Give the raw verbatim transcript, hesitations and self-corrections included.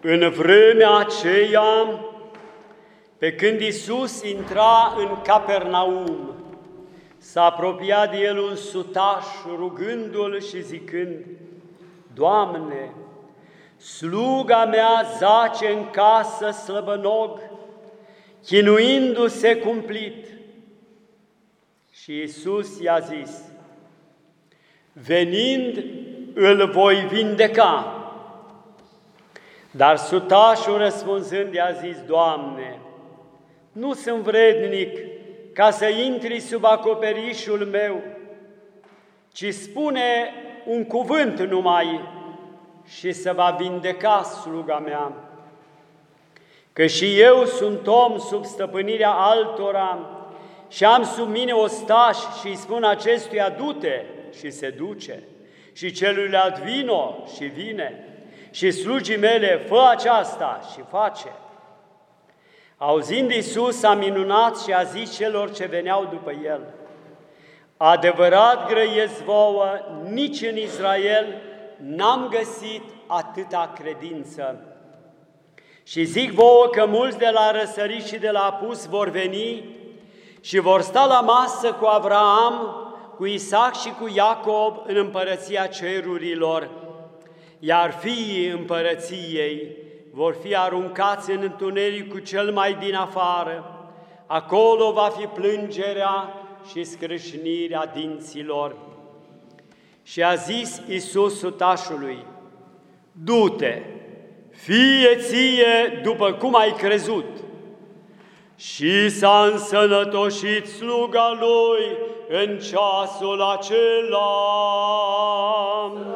În vremea aceea, pe când Iisus intra în Capernaum, s-a apropiat de el un sutaș, rugându-l și zicând: Doamne, sluga mea zace în casă slăbănog, chinuindu-se cumplit. Și Iisus i-a zis: venind, îl voi vindeca. Dar sutașul răspunzând i-a zis: Doamne, nu sunt vrednic ca să intri sub acoperișul meu, ci spune un cuvânt numai și se va vindeca sluga mea. Că și eu sunt om sub stăpânirea altora și am sub mine ostași și îi spun acestuia: du-te, și se duce, și celuilalt: vino, și vine, și slugii mele: fă aceasta, și face. Auzind Iisus, s-a minunat și a zis celor ce veneau după el: adevărat grăiesc vouă, nici în Israel n-am găsit atâta credință. Și zic vouă că mulți de la răsărit și de la apus vor veni și vor sta la masă cu Avraam, cu Isaac și cu Iacob în împărăția cerurilor, iar fiii împărăției vor fi aruncați în întunericul cel mai din afară. Acolo va fi plângerea și scrâșnirea dinților. Și a zis Iisus sutașului: du-te, fie ție după cum ai crezut. Și s-a însănătoșit sluga lui în ceasul acela.